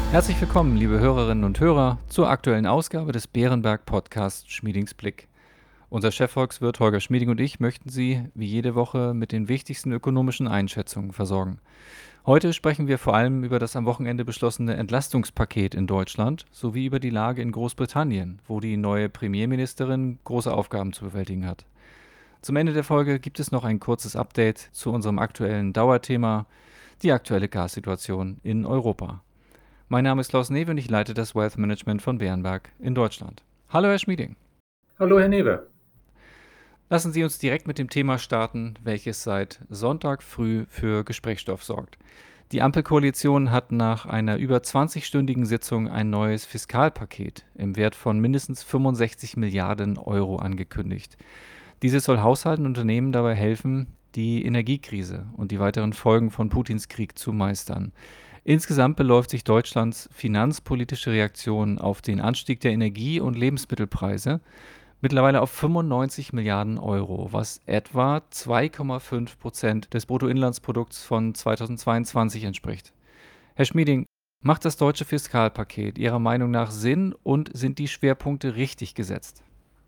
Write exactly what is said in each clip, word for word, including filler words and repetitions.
Herzlich willkommen, liebe Hörerinnen und Hörer, zur aktuellen Ausgabe des Bärenberg-Podcasts Schmiedings Blick. Unser Chefvolkswirt Holger Schmieding und ich möchten Sie, wie jede Woche, mit den wichtigsten ökonomischen Einschätzungen versorgen. Heute sprechen wir vor allem über das am Wochenende beschlossene Entlastungspaket in Deutschland sowie über die Lage in Großbritannien, wo die neue Premierministerin große Aufgaben zu bewältigen hat. Zum Ende der Folge gibt es noch ein kurzes Update zu unserem aktuellen Dauerthema, die aktuelle Gassituation in Europa. Mein Name ist Klaus Newe und ich leite das Wealth Management von Bärenberg in Deutschland. Hallo, Herr Schmieding. Hallo, Herr Newe. Lassen Sie uns direkt mit dem Thema starten, welches seit Sonntag früh für Gesprächsstoff sorgt. Die Ampelkoalition hat nach einer über zwanzigstündigen Sitzung ein neues Fiskalpaket im Wert von mindestens fünfundsechzig Milliarden Euro angekündigt. Dieses soll Haushalten und Unternehmen dabei helfen, die Energiekrise und die weiteren Folgen von Putins Krieg zu meistern. Insgesamt beläuft sich Deutschlands finanzpolitische Reaktion auf den Anstieg der Energie- und Lebensmittelpreise mittlerweile auf fünfundneunzig Milliarden Euro, was etwa zwei Komma fünf Prozent des Bruttoinlandsprodukts von zweitausendzweiundzwanzig entspricht. Herr Schmieding, macht das deutsche Fiskalpaket Ihrer Meinung nach Sinn und sind die Schwerpunkte richtig gesetzt?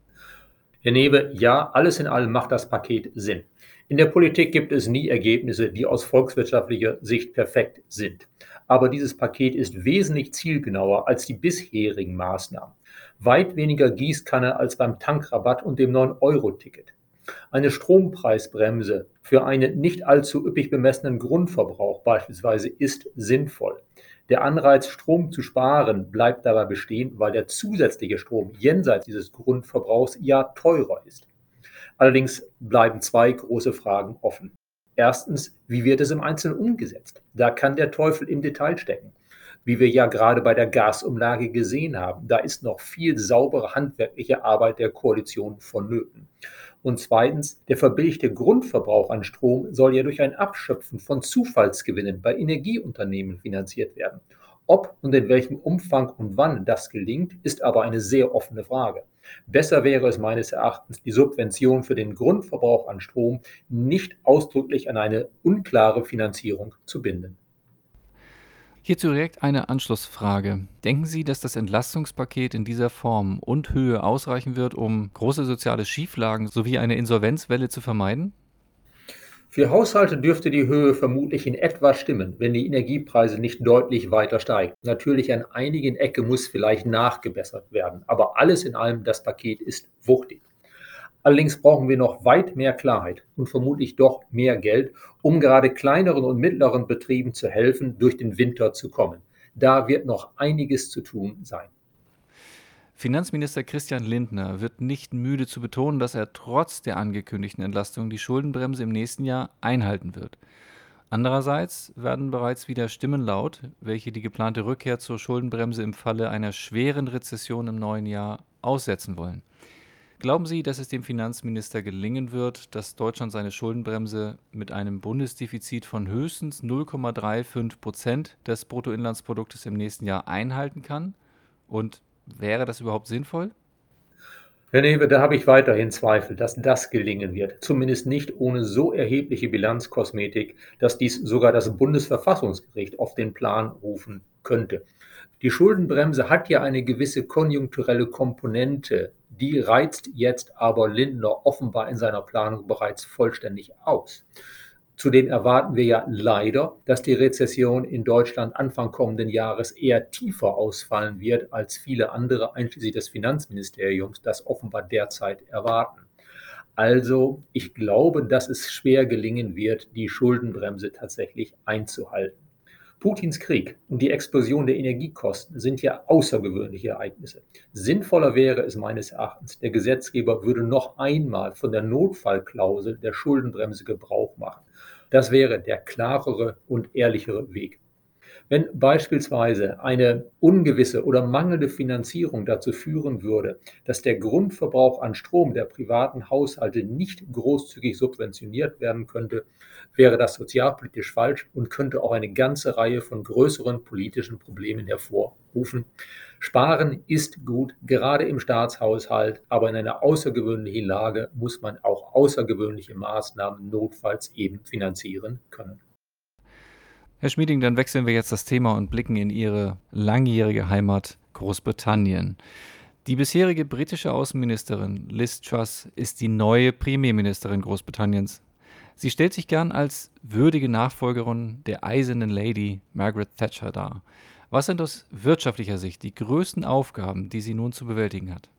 Herr Newe, ja, alles in allem macht das Paket Sinn. In der Politik gibt es nie Ergebnisse, die aus volkswirtschaftlicher Sicht perfekt sind. Aber dieses Paket ist wesentlich zielgenauer als die bisherigen Maßnahmen. Weit weniger Gießkanne als beim Tankrabatt und dem neun Euro Ticket. Eine Strompreisbremse für einen nicht allzu üppig bemessenen Grundverbrauch beispielsweise ist sinnvoll. Der Anreiz, Strom zu sparen, bleibt dabei bestehen, weil der zusätzliche Strom jenseits dieses Grundverbrauchs ja teurer ist. Allerdings bleiben zwei große Fragen offen. Erstens, wie wird es im Einzelnen umgesetzt? Da kann der Teufel im Detail stecken. Wie wir ja gerade bei der Gasumlage gesehen haben, da ist noch viel saubere handwerkliche Arbeit der Koalition vonnöten. Und zweitens, der verbilligte Grundverbrauch an Strom soll ja durch ein Abschöpfen von Zufallsgewinnen bei Energieunternehmen finanziert werden. Ob und in welchem Umfang und wann das gelingt, ist aber eine sehr offene Frage. Besser wäre es meines Erachtens, die Subvention für den Grundverbrauch an Strom nicht ausdrücklich an eine unklare Finanzierung zu binden. Hierzu direkt eine Anschlussfrage. Denken Sie, dass das Entlastungspaket in dieser Form und Höhe ausreichen wird, um große soziale Schieflagen sowie eine Insolvenzwelle zu vermeiden? Für Haushalte dürfte die Höhe vermutlich in etwa stimmen, wenn die Energiepreise nicht deutlich weiter steigen. Natürlich an einigen Ecken muss vielleicht nachgebessert werden, aber alles in allem, das Paket ist wuchtig. Allerdings brauchen wir noch weit mehr Klarheit und vermutlich doch mehr Geld, um gerade kleineren und mittleren Betrieben zu helfen, durch den Winter zu kommen. Da wird noch einiges zu tun sein. Finanzminister Christian Lindner wird nicht müde zu betonen, dass er trotz der angekündigten Entlastung die Schuldenbremse im nächsten Jahr einhalten wird. Andererseits werden bereits wieder Stimmen laut, welche die geplante Rückkehr zur Schuldenbremse im Falle einer schweren Rezession im neuen Jahr aussetzen wollen. Glauben Sie, dass es dem Finanzminister gelingen wird, dass Deutschland seine Schuldenbremse mit einem Bundesdefizit von höchstens null Komma fünfunddreißig Prozent des Bruttoinlandsproduktes im nächsten Jahr einhalten kann? Und wäre das überhaupt sinnvoll? Herr Newe, da habe ich weiterhin Zweifel, dass das gelingen wird. Zumindest nicht ohne so erhebliche Bilanzkosmetik, dass dies sogar das Bundesverfassungsgericht auf den Plan rufen könnte. Die Schuldenbremse hat ja eine gewisse konjunkturelle Komponente. Die reizt jetzt aber Lindner offenbar in seiner Planung bereits vollständig aus. Zudem erwarten wir ja leider, dass die Rezession in Deutschland Anfang kommenden Jahres eher tiefer ausfallen wird, als viele andere, einschließlich des Finanzministeriums, das offenbar derzeit erwarten. Also, ich glaube, dass es schwer gelingen wird, die Schuldenbremse tatsächlich einzuhalten. Putins Krieg und die Explosion der Energiekosten sind ja außergewöhnliche Ereignisse. Sinnvoller wäre es meines Erachtens, der Gesetzgeber würde noch einmal von der Notfallklausel der Schuldenbremse Gebrauch machen. Das wäre der klarere und ehrlichere Weg. Wenn beispielsweise eine ungewisse oder mangelnde Finanzierung dazu führen würde, dass der Grundverbrauch an Strom der privaten Haushalte nicht großzügig subventioniert werden könnte, wäre das sozialpolitisch falsch und könnte auch eine ganze Reihe von größeren politischen Problemen hervorrufen. Sparen ist gut, gerade im Staatshaushalt, aber in einer außergewöhnlichen Lage muss man auch außergewöhnliche Maßnahmen notfalls eben finanzieren können. Herr Schmieding, dann wechseln wir jetzt das Thema und blicken in Ihre langjährige Heimat Großbritannien. Die bisherige britische Außenministerin Liz Truss ist die neue Premierministerin Großbritanniens. Sie stellt sich gern als würdige Nachfolgerin der eisernen Lady Margaret Thatcher dar. Was sind aus wirtschaftlicher Sicht die größten Aufgaben, die sie nun zu bewältigen hat?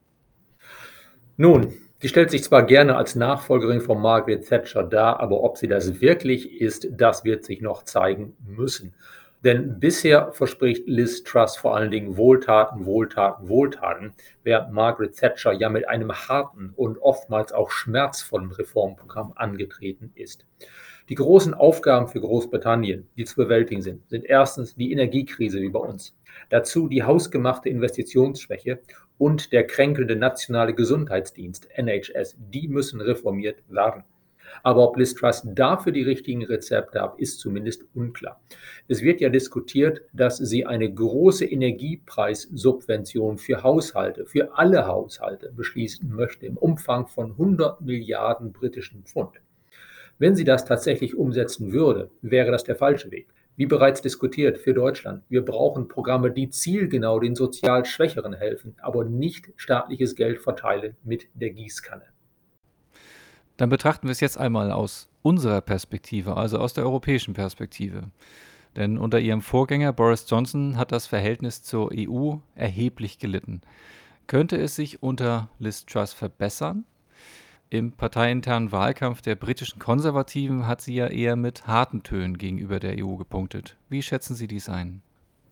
Nun, sie stellt sich zwar gerne als Nachfolgerin von Margaret Thatcher dar, aber ob sie das wirklich ist, das wird sich noch zeigen müssen. Denn bisher verspricht Liz Truss vor allen Dingen Wohltaten, Wohltaten, Wohltaten, während Margaret Thatcher ja mit einem harten und oftmals auch schmerzvollen Reformprogramm angetreten ist. Die großen Aufgaben für Großbritannien, die zu bewältigen sind, sind erstens die Energiekrise wie bei uns, dazu die hausgemachte Investitionsschwäche und der kränkelnde nationale Gesundheitsdienst N H S. Die müssen reformiert werden. Aber ob Liz Truss dafür die richtigen Rezepte hat, ist zumindest unklar. Es wird ja diskutiert, dass sie eine große Energiepreissubvention für Haushalte, für alle Haushalte beschließen möchte im Umfang von hundert Milliarden britischen Pfund. Wenn sie das tatsächlich umsetzen würde, wäre das der falsche Weg. Wie bereits diskutiert für Deutschland, wir brauchen Programme, die zielgenau den sozial Schwächeren helfen, aber nicht staatliches Geld verteilen mit der Gießkanne. Dann betrachten wir es jetzt einmal aus unserer Perspektive, also aus der europäischen Perspektive. Denn unter ihrem Vorgänger Boris Johnson hat das Verhältnis zur E U erheblich gelitten. Könnte es sich unter Liz Truss verbessern? Im parteiinternen Wahlkampf der britischen Konservativen hat sie ja eher mit harten Tönen gegenüber der E U gepunktet. Wie schätzen Sie dies ein?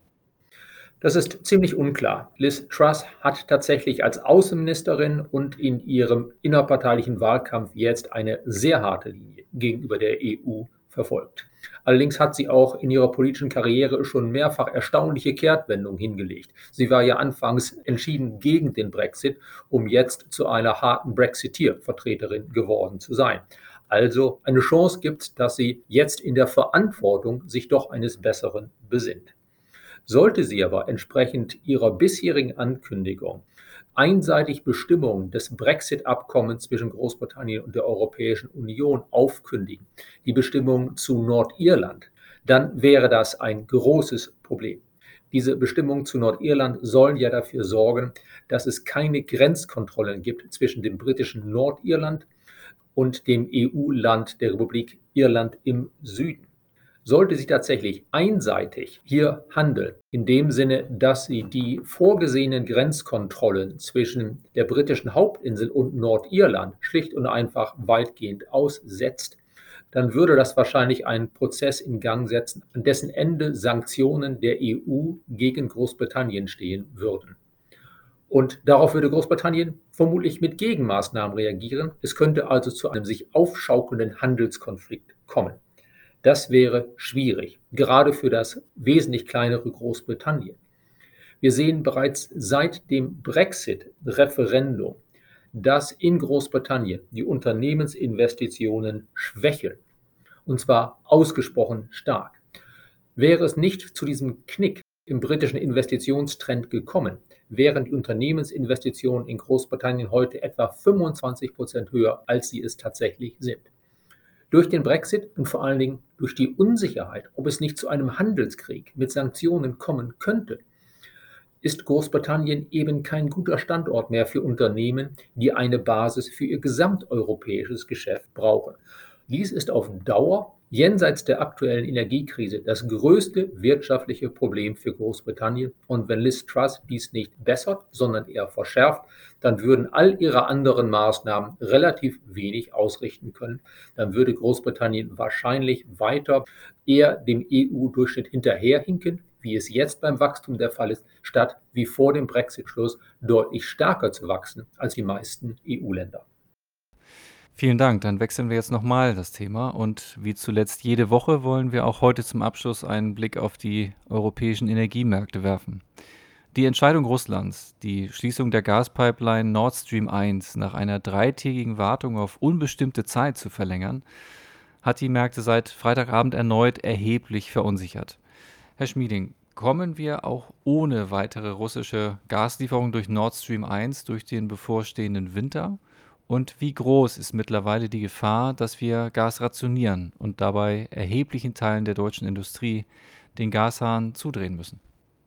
Das ist ziemlich unklar. Liz Truss hat tatsächlich als Außenministerin und in ihrem innerparteilichen Wahlkampf jetzt eine sehr harte Linie gegenüber der E U verfolgt. Allerdings hat sie auch in ihrer politischen Karriere schon mehrfach erstaunliche Kehrtwendungen hingelegt. Sie war ja anfangs entschieden gegen den Brexit, um jetzt zu einer harten Brexiteer-Vertreterin geworden zu sein. Also eine Chance gibt es, dass sie jetzt in der Verantwortung sich doch eines Besseren besinnt. Sollte sie aber entsprechend ihrer bisherigen Ankündigung einseitig Bestimmungen des Brexit-Abkommens zwischen Großbritannien und der Europäischen Union aufkündigen, die Bestimmungen zu Nordirland, dann wäre das ein großes Problem. Diese Bestimmungen zu Nordirland sollen ja dafür sorgen, dass es keine Grenzkontrollen gibt zwischen dem britischen Nordirland und dem E U-Land der Republik Irland im Süden. Sollte sie tatsächlich einseitig hier handeln, in dem Sinne, dass sie die vorgesehenen Grenzkontrollen zwischen der britischen Hauptinsel und Nordirland schlicht und einfach weitgehend aussetzt, dann würde das wahrscheinlich einen Prozess in Gang setzen, an dessen Ende Sanktionen der E U gegen Großbritannien stehen würden. Und darauf würde Großbritannien vermutlich mit Gegenmaßnahmen reagieren. Es könnte also zu einem sich aufschaukelnden Handelskonflikt kommen. Das wäre schwierig, gerade für das wesentlich kleinere Großbritannien. Wir sehen bereits seit dem Brexit-Referendum, dass in Großbritannien die Unternehmensinvestitionen schwächeln, und zwar ausgesprochen stark. Wäre es nicht zu diesem Knick im britischen Investitionstrend gekommen, wären die Unternehmensinvestitionen in Großbritannien heute etwa fünfundzwanzig Prozent höher, als sie es tatsächlich sind. Durch den Brexit und vor allen Dingen durch die Unsicherheit, ob es nicht zu einem Handelskrieg mit Sanktionen kommen könnte, ist Großbritannien eben kein guter Standort mehr für Unternehmen, die eine Basis für ihr gesamteuropäisches Geschäft brauchen. Dies ist auf Dauer jenseits der aktuellen Energiekrise das größte wirtschaftliche Problem für Großbritannien. Und wenn Liz Truss dies nicht bessert, sondern eher verschärft, dann würden all ihre anderen Maßnahmen relativ wenig ausrichten können. Dann würde Großbritannien wahrscheinlich weiter eher dem E U-Durchschnitt hinterherhinken, wie es jetzt beim Wachstum der Fall ist, statt wie vor dem Brexit-Schluss deutlich stärker zu wachsen als die meisten E U-Länder. Vielen Dank. Dann wechseln wir jetzt nochmal das Thema und wie zuletzt jede Woche wollen wir auch heute zum Abschluss einen Blick auf die europäischen Energiemärkte werfen. Die Entscheidung Russlands, die Schließung der Gaspipeline Nord Stream eins nach einer dreitägigen Wartung auf unbestimmte Zeit zu verlängern, hat die Märkte seit Freitagabend erneut erheblich verunsichert. Herr Schmieding, kommen wir auch ohne weitere russische Gaslieferung durch Nord Stream eins durch den bevorstehenden Winter? Und wie groß ist mittlerweile die Gefahr, dass wir Gas rationieren und dabei erheblichen Teilen der deutschen Industrie den Gashahn zudrehen müssen?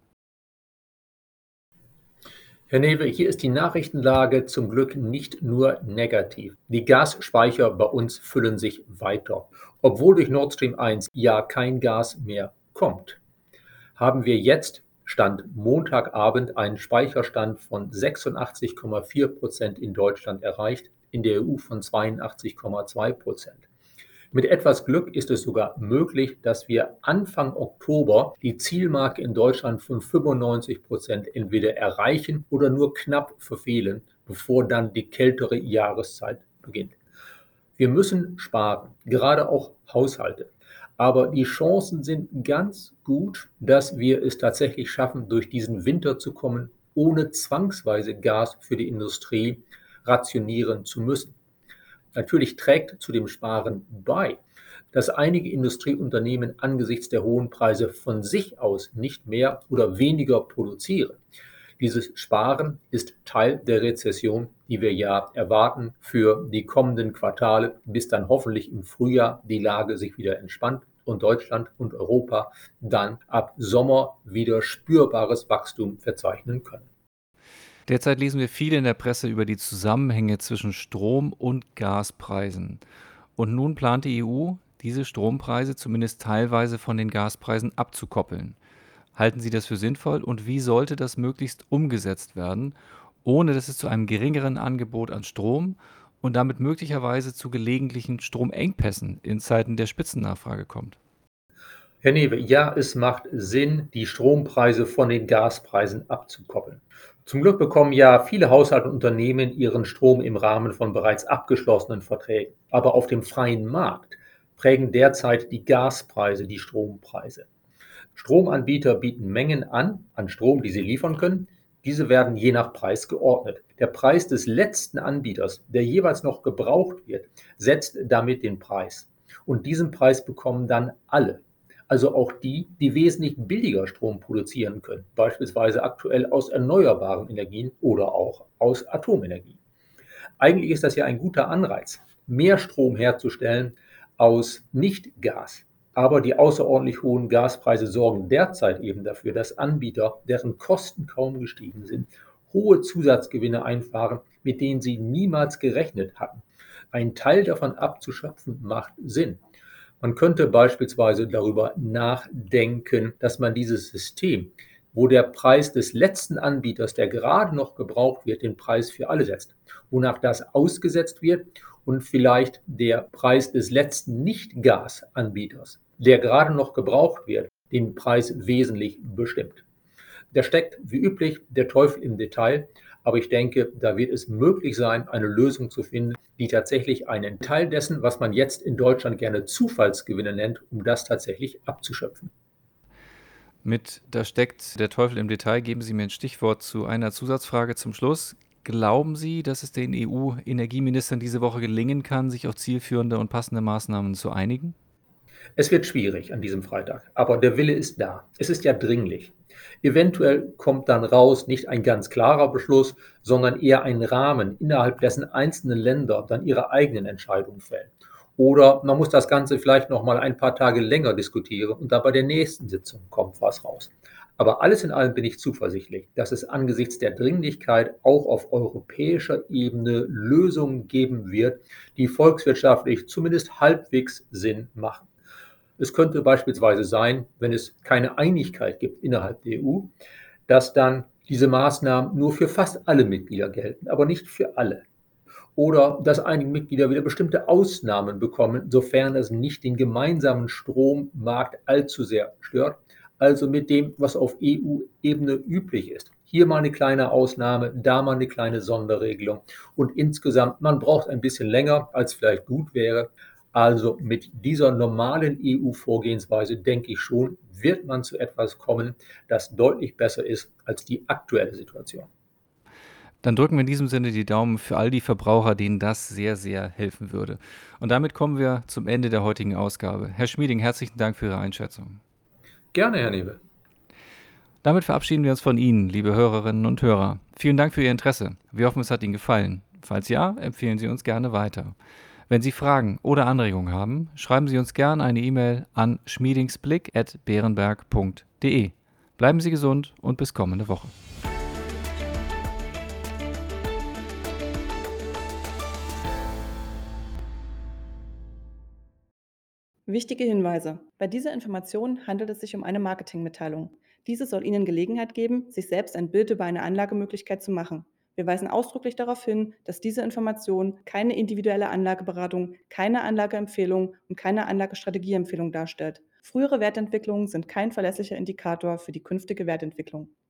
Herr Newe, hier ist die Nachrichtenlage zum Glück nicht nur negativ. Die Gasspeicher bei uns füllen sich weiter. Obwohl durch Nord Stream eins ja kein Gas mehr kommt, haben wir jetzt, Stand Montagabend, einen Speicherstand von sechsundachtzig Komma vier Prozent in Deutschland erreicht, in der E U von zweiundachtzig Komma zwei Prozent. Mit etwas Glück ist es sogar möglich, dass wir Anfang Oktober die Zielmarke in Deutschland von fünfundneunzig Prozent entweder erreichen oder nur knapp verfehlen, bevor dann die kältere Jahreszeit beginnt. Wir müssen sparen, gerade auch Haushalte. Aber die Chancen sind ganz gut, dass wir es tatsächlich schaffen, durch diesen Winter zu kommen, ohne zwangsweise Gas für die Industrie rationieren zu müssen. Natürlich trägt zu dem Sparen bei, dass einige Industrieunternehmen angesichts der hohen Preise von sich aus nicht mehr oder weniger produzieren. Dieses Sparen ist Teil der Rezession, die wir ja erwarten für die kommenden Quartale, bis dann hoffentlich im Frühjahr die Lage sich wieder entspannt und Deutschland und Europa dann ab Sommer wieder spürbares Wachstum verzeichnen können. Derzeit lesen wir viel in der Presse über die Zusammenhänge zwischen Strom- und Gaspreisen. Und nun plant die E U, diese Strompreise zumindest teilweise von den Gaspreisen abzukoppeln. Halten Sie das für sinnvoll und wie sollte das möglichst umgesetzt werden, ohne dass es zu einem geringeren Angebot an Strom und damit möglicherweise zu gelegentlichen Stromengpässen in Zeiten der Spitzennachfrage kommt? Herr Newe, ja, es macht Sinn, die Strompreise von den Gaspreisen abzukoppeln. Zum Glück bekommen ja viele Haushalte und Unternehmen ihren Strom im Rahmen von bereits abgeschlossenen Verträgen. Aber auf dem freien Markt prägen derzeit die Gaspreise die Strompreise. Stromanbieter bieten Mengen an, an Strom, die sie liefern können. Diese werden je nach Preis geordnet. Der Preis des letzten Anbieters, der jeweils noch gebraucht wird, setzt damit den Preis. Und diesen Preis bekommen dann alle. Also auch die, die wesentlich billiger Strom produzieren können, beispielsweise aktuell aus erneuerbaren Energien oder auch aus Atomenergie. Eigentlich ist das ja ein guter Anreiz, mehr Strom herzustellen aus Nicht-Gas. Aber die außerordentlich hohen Gaspreise sorgen derzeit eben dafür, dass Anbieter, deren Kosten kaum gestiegen sind, hohe Zusatzgewinne einfahren, mit denen sie niemals gerechnet hatten. Ein Teil davon abzuschöpfen macht Sinn. Man könnte beispielsweise darüber nachdenken, dass man dieses System, wo der Preis des letzten Anbieters, der gerade noch gebraucht wird, den Preis für alle setzt, wonach das ausgesetzt wird und vielleicht der Preis des letzten Nicht-Gas-Anbieters, der gerade noch gebraucht wird, den Preis wesentlich bestimmt. Da steckt wie üblich der Teufel im Detail, aber ich denke, da wird es möglich sein, eine Lösung zu finden, die tatsächlich einen Teil dessen, was man jetzt in Deutschland gerne Zufallsgewinne nennt, um das tatsächlich abzuschöpfen. Mit "Da steckt der Teufel im Detail" geben Sie mir ein Stichwort zu einer Zusatzfrage zum Schluss. Glauben Sie, dass es den E U-Energieministern diese Woche gelingen kann, sich auf zielführende und passende Maßnahmen zu einigen? Es wird schwierig an diesem Freitag, aber der Wille ist da. Es ist ja dringlich. Eventuell kommt dann raus nicht ein ganz klarer Beschluss, sondern eher ein Rahmen, innerhalb dessen einzelne Länder dann ihre eigenen Entscheidungen fällen. Oder man muss das Ganze vielleicht noch mal ein paar Tage länger diskutieren und dann bei der nächsten Sitzung kommt was raus. Aber alles in allem bin ich zuversichtlich, dass es angesichts der Dringlichkeit auch auf europäischer Ebene Lösungen geben wird, die volkswirtschaftlich zumindest halbwegs Sinn machen. Es könnte beispielsweise sein, wenn es keine Einigkeit gibt innerhalb der E U, dass dann diese Maßnahmen nur für fast alle Mitglieder gelten, aber nicht für alle. Oder dass einige Mitglieder wieder bestimmte Ausnahmen bekommen, sofern es nicht den gemeinsamen Strommarkt allzu sehr stört, also mit dem, was auf E U-Ebene üblich ist. Hier mal eine kleine Ausnahme, da mal eine kleine Sonderregelung. Und insgesamt, man braucht ein bisschen länger, als vielleicht gut wäre. Also mit dieser normalen E U-Vorgehensweise, denke ich schon, wird man zu etwas kommen, das deutlich besser ist als die aktuelle Situation. Dann drücken wir in diesem Sinne die Daumen für all die Verbraucher, denen das sehr, sehr helfen würde. Und damit kommen wir zum Ende der heutigen Ausgabe. Herr Schmieding, herzlichen Dank für Ihre Einschätzung. Gerne, Herr Nebel. Damit verabschieden wir uns von Ihnen, liebe Hörerinnen und Hörer. Vielen Dank für Ihr Interesse. Wir hoffen, es hat Ihnen gefallen. Falls ja, empfehlen Sie uns gerne weiter. Wenn Sie Fragen oder Anregungen haben, schreiben Sie uns gerne eine E-Mail an schmiedingsblick at beerenberg punkt de. Bleiben Sie gesund und bis kommende Woche. Wichtige Hinweise. Bei dieser Information handelt es sich um eine Marketingmitteilung. Diese soll Ihnen Gelegenheit geben, sich selbst ein Bild über eine Anlagemöglichkeit zu machen. Wir weisen ausdrücklich darauf hin, dass diese Information keine individuelle Anlageberatung, keine Anlageempfehlung und keine Anlagestrategieempfehlung darstellt. Frühere Wertentwicklungen sind kein verlässlicher Indikator für die künftige Wertentwicklung.